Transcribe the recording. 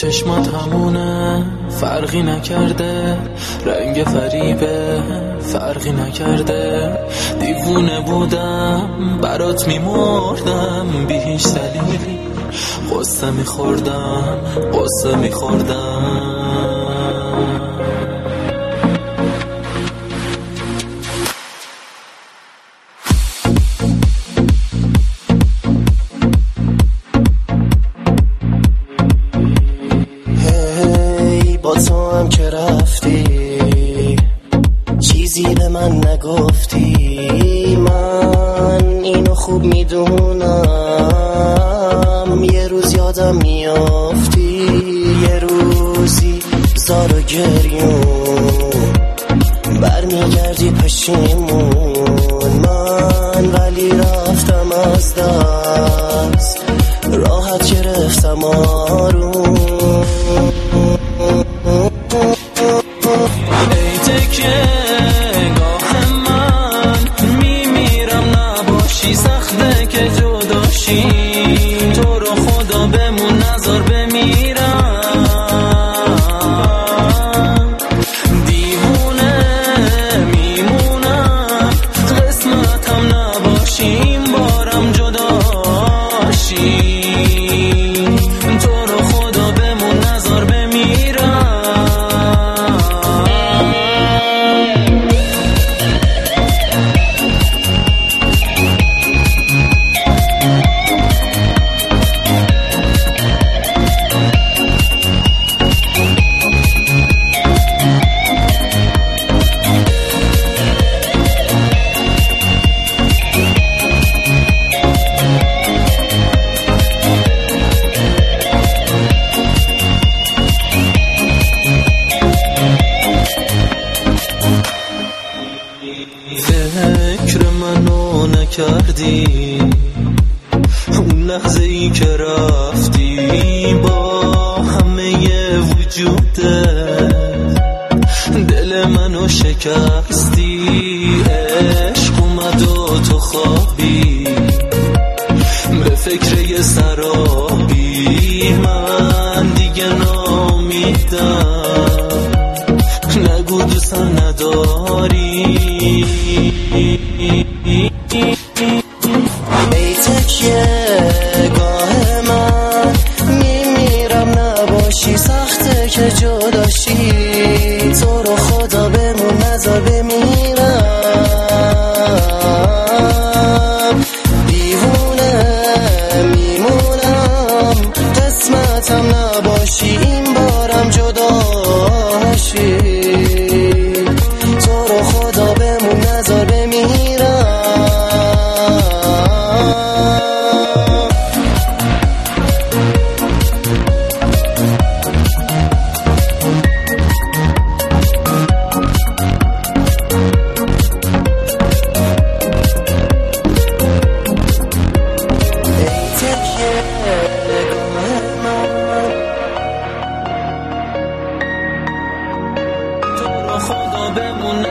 چشمات همونه، فرقی نکرده، رنگ فریبه فرقی نکرده. دیوونه بودم برات میمردم بی هیچ دلیلی، قصه میخوردم. با تو هم که رفتی چیزی به من نگفتی، من اینو خوب میدونم. یه روز یادم میافتی، یه روزی زار و گریون برمیگردی پشیمون. من ولی رفتم از دست، راحت گرفتم آروم. ای تکه گاه من میمیرم نباشی، سخته که جداشی. تو رو خدا بمون نذار بمیرم، دیوونه میمونم قسمتم نباشی، این بارم جداشی. تو رو خدا بمون نذار بمیرم. فکر منو نکردی اون لحظه ای که رفتی، با همه وجودت دل منو شکستی. عشق اومد و تو خوابی به فکر یه سرابی، من دیگه ناامیدم، نگو دوستم نداری. ای تکیه گاه من میمیرم نباشی، سخته که جداشی. تو رو خدا بمون نذار بمیرم، دیوونه میمونم قسمتم نباشی، این بارم جداشی. تو رو خدا بمون نذار بمیرم. خدا بمون